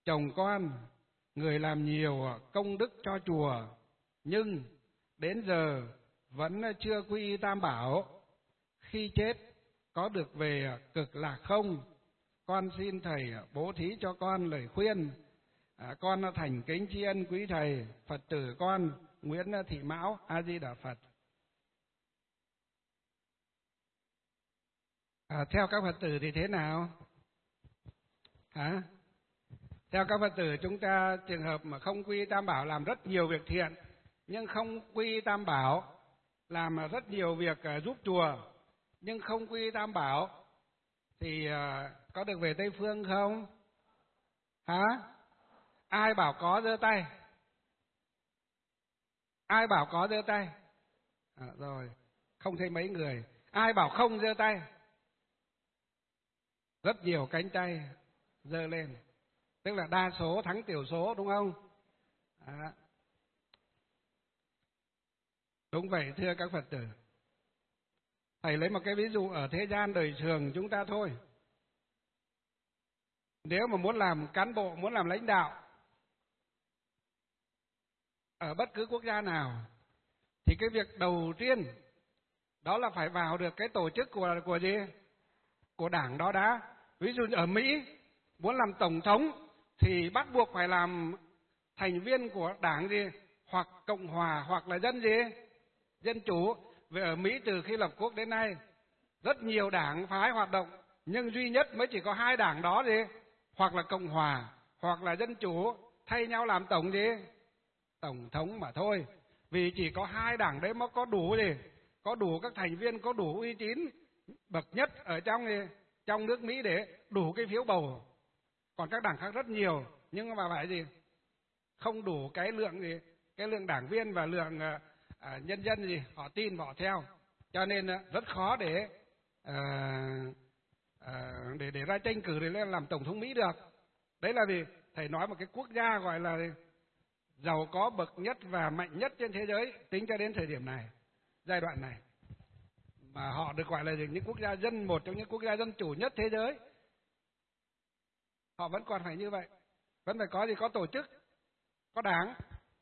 chồng con, người làm nhiều công đức cho chùa, nhưng đến giờ vẫn chưa quy y Tam Bảo. Khi chết có được về cực lạc không? Con xin thầy bố thí cho con lời khuyên. Con thành kính tri ân quý thầy. Phật tử con Nguyễn Thị Mão. A Di Đà Phật. Theo các Phật tử thì thế nào? Theo các Phật tử, chúng ta trường hợp mà không quy Tam Bảo làm rất nhiều việc thiện, nhưng không quy Tam Bảo làm rất nhiều việc giúp chùa, nhưng không quy Tam Bảo thì có được về Tây Phương không? Ai bảo có giơ tay? Ai bảo có giơ tay? Rồi, không thấy mấy người. Ai bảo không giơ tay? Rất nhiều cánh tay giơ lên. Tức là đa số thắng tiểu số, đúng không? Đúng vậy, thưa các Phật tử. Thầy lấy một cái ví dụ ở thế gian đời thường chúng ta thôi. Nếu mà muốn làm cán bộ, muốn làm lãnh đạo ở bất cứ quốc gia nào, thì cái việc đầu tiên đó là phải vào được cái tổ chức của gì? Của đảng đó đã. Ví dụ ở Mỹ, muốn làm tổng thống thì bắt buộc phải làm thành viên của đảng gì? Hoặc Cộng hòa hoặc là dân gì? Dân chủ. Vì ở Mỹ từ khi lập quốc đến nay, rất nhiều đảng phái hoạt động, nhưng duy nhất mới chỉ có 2 đảng đó gì? Hoặc là Cộng hòa hoặc là dân chủ, thay nhau làm tổng gì? Tổng thống mà thôi. Vì chỉ có 2 đảng đấy mới có đủ gì? Có đủ các thành viên, có đủ uy tín bậc nhất ở trong nước Mỹ để đủ cái phiếu bầu. Còn các đảng khác rất nhiều, nhưng mà phải gì? Không đủ cái lượng gì? Cái lượng đảng viên và lượng nhân dân gì họ tin và họ theo. Cho nên rất khó để ra tranh cử để làm tổng thống Mỹ được. Đấy là vì thầy nói một cái quốc gia gọi là giàu có bậc nhất và mạnh nhất trên thế giới tính cho đến thời điểm này, giai đoạn này, mà họ được gọi là những quốc gia dân, một trong những quốc gia dân chủ nhất thế giới. Họ vẫn còn phải như vậy, vẫn phải có gì? Có tổ chức, có đảng.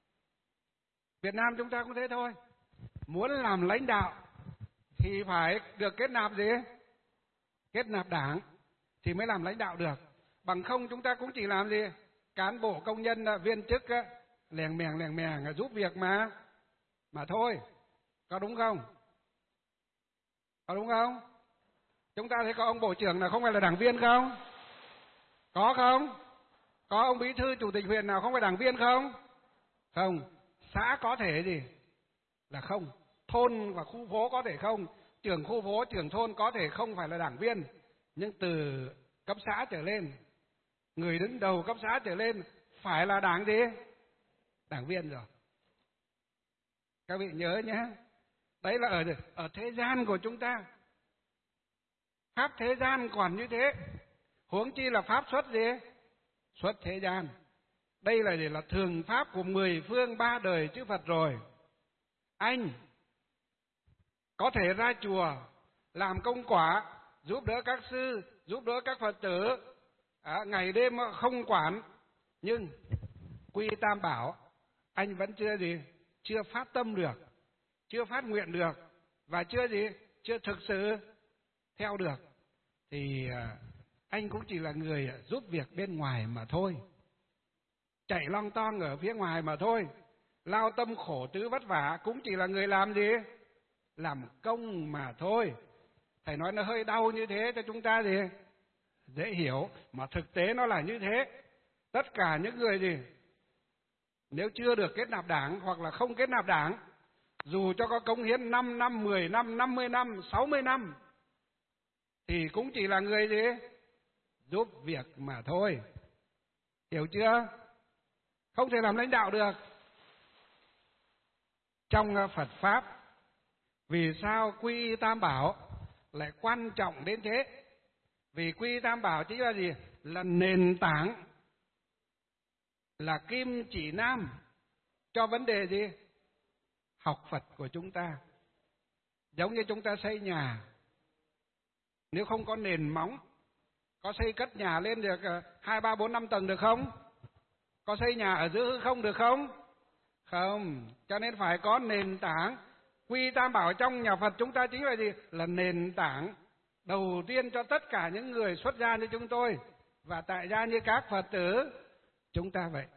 Việt Nam chúng ta cũng thế thôi. Muốn làm lãnh đạo thì phải được kết nạp gì? Kết nạp đảng thì mới làm lãnh đạo được. Bằng không chúng ta cũng chỉ làm gì? Cán bộ, công nhân, viên chức lèng mèng giúp việc mà thôi. Có đúng không? Có đúng không? Chúng ta thấy có ông bộ trưởng nào không phải là đảng viên không? Có không? Có ông bí thư chủ tịch huyện nào không phải đảng viên không? Không. Xã có thể gì? Là không. Thôn và khu phố có thể không. Trưởng khu phố, trưởng thôn có thể không phải là đảng viên. Nhưng từ cấp xã trở lên, người đứng đầu cấp xã trở lên phải là đảng gì? Đảng viên rồi. Các vị nhớ nhé. Đấy là ở thế gian của chúng ta. Pháp thế gian còn như thế, huống chi là pháp xuất gì? Xuất thế gian. Đây là thường pháp của 10 phương 3 đời chư Phật rồi. Anh có thể ra chùa làm công quả, giúp đỡ các sư, giúp đỡ các Phật tử, ngày đêm không quản, nhưng quy Tam Bảo anh vẫn chưa gì? Chưa phát tâm được, chưa phát nguyện được, và chưa thực sự theo được, thì anh cũng chỉ là người giúp việc bên ngoài mà thôi, chạy long ton ở phía ngoài mà thôi, lao tâm khổ tứ vất vả, cũng chỉ là người làm gì? Làm công mà thôi. Thầy nói nó hơi đau như thế cho chúng ta gì? Dễ hiểu, mà thực tế nó là như thế. Tất cả những người gì? Nếu chưa được kết nạp đảng hoặc là không kết nạp đảng, dù cho có cống hiến 5 năm, 10 năm, 50 năm, 60 năm, thì cũng chỉ là người gì? Giúp việc mà thôi. Hiểu chưa? Không thể làm lãnh đạo được. Trong Phật Pháp, vì sao quy y Tam Bảo lại quan trọng đến thế? Vì quy y Tam Bảo chính là gì? Là nền tảng, là kim chỉ nam cho vấn đề gì? Học Phật của chúng ta. Giống như chúng ta xây nhà, nếu không có nền móng, có xây cất nhà lên được 2, 3, 4, 5 tầng được không? Có xây nhà ở giữa hư không được không? Không. Cho nên phải có nền tảng. Quy Tam Bảo trong nhà Phật chúng ta chính là gì? Là nền tảng đầu tiên cho tất cả những người xuất gia như chúng tôi và tại gia như các Phật tử chúng ta vậy.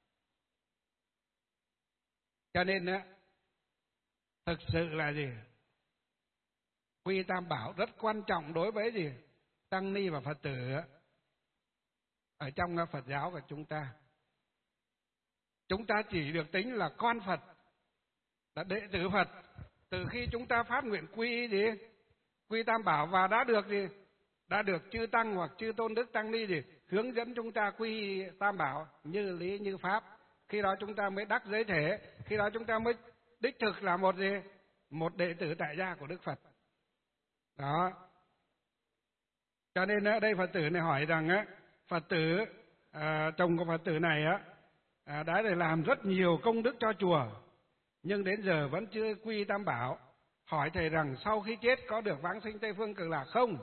Cho nên thực sự là gì? Quy Tam Bảo rất quan trọng đối với gì? Tăng ni và Phật tử ở trong Phật giáo của chúng ta. Chúng ta chỉ được tính là con Phật, là đệ tử Phật từ khi chúng ta phát nguyện quy gì? Quy Tam Bảo và đã được gì? Đã được chư tăng hoặc chư tôn đức tăng ni gì? Hướng dẫn chúng ta quy Tam Bảo như lý như pháp. Khi đó chúng ta mới đắc giới thể, khi đó chúng ta mới đích thực là một gì? Một đệ tử tại gia của Đức Phật. Đó. Cho nên ở đây Phật tử này hỏi rằng Phật tử chồng của Phật tử này đã để làm rất nhiều công đức cho chùa, nhưng đến giờ vẫn chưa quy Tam Bảo. Hỏi thầy rằng sau khi chết có được vãng sinh Tây Phương Cực Lạc không?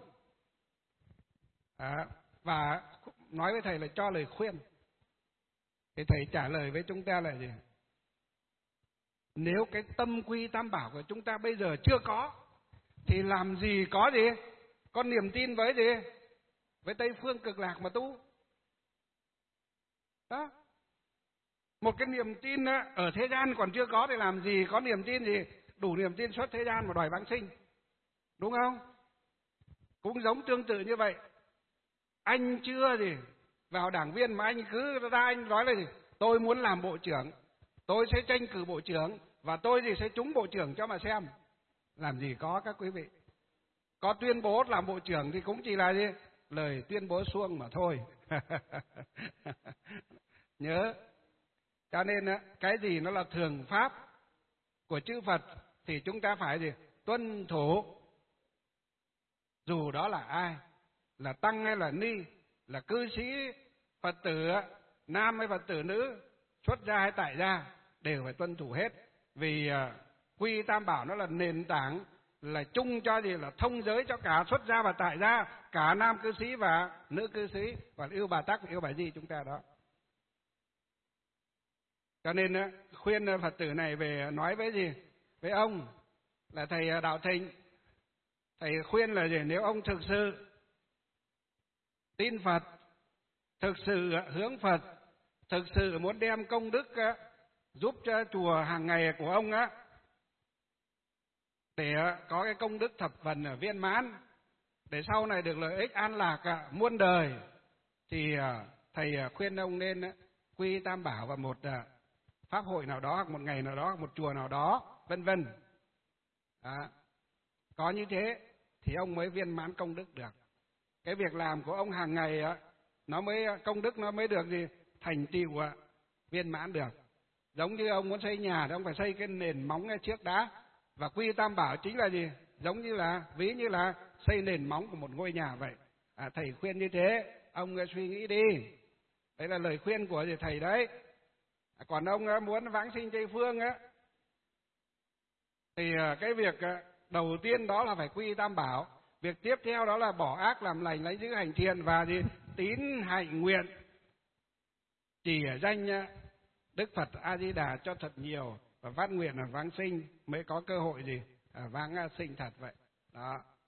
Và nói với thầy là cho lời khuyên. Thì thầy trả lời với chúng ta là gì? Nếu cái tâm quy Tam Bảo của chúng ta bây giờ chưa có, thì làm gì có gì? Có niềm tin với gì? Với Tây Phương Cực Lạc mà tu. Đó. Một cái niềm tin ở thế gian còn chưa có thì làm gì có niềm tin gì? Đủ niềm tin xuất thế gian mà đòi vãng sinh. Đúng không? Cũng giống tương tự như vậy. Anh chưa gì vào đảng viên mà anh cứ ra anh nói là gì? Tôi muốn làm bộ trưởng, tôi sẽ tranh cử bộ trưởng và tôi gì sẽ trúng bộ trưởng cho mà xem. Làm gì có các quý vị. Có tuyên bố làm bộ trưởng thì cũng chỉ là gì? Lời tuyên bố suông mà thôi. Nhớ. Cho nên cái gì nó là thường pháp của chư Phật thì chúng ta phải gì? Tuân thủ. Dù đó là ai, là tăng hay là ni, là cư sĩ, Phật tử nam hay Phật tử nữ, xuất gia hay tại gia, đều phải tuân thủ hết. Vì quy Tam Bảo nó là nền tảng, là chung cho gì? Là thông giới cho cả xuất gia và tại gia, cả nam cư sĩ và nữ cư sĩ, và yêu Bà Tắc, yêu Bà Di chúng ta đó. Cho nên khuyên Phật tử này về nói với gì? Với ông là thầy Đạo Thịnh. Thầy khuyên là gì? Nếu ông thực sự tin Phật, thực sự hướng Phật, thực sự muốn đem công đức giúp cho chùa hàng ngày của ông để có cái công đức thập phần viên mãn, để sau này được lợi ích an lạc muôn đời, thì thầy khuyên ông nên quy Tam Bảo vào một pháp hội nào đó, hoặc một ngày nào đó, hoặc một chùa nào đó, vân vân. Có như thế thì ông mới viên mãn công đức được. Cái việc làm của ông hàng ngày nó mới công đức nó mới được gì? Thành tựu viên mãn được. Giống như ông muốn xây nhà thì ông phải xây cái nền móng trước đá, và quy Tam Bảo chính là gì? Giống như là ví như là xây nền móng của một ngôi nhà vậy. Thầy khuyên như thế, ông suy nghĩ đi. Đấy là lời khuyên của thầy đấy. Còn ông muốn vãng sinh Tây Phương thì cái việc đầu tiên đó là phải quy Tam Bảo. Việc tiếp theo đó là bỏ ác làm lành, lấy giữ hành thiện, và gì? Tín hạnh nguyện chỉ danh Đức Phật A Di Đà cho thật nhiều, và phát nguyện là vãng sinh mới có cơ hội gì? Vãng sinh thật vậy. Đó.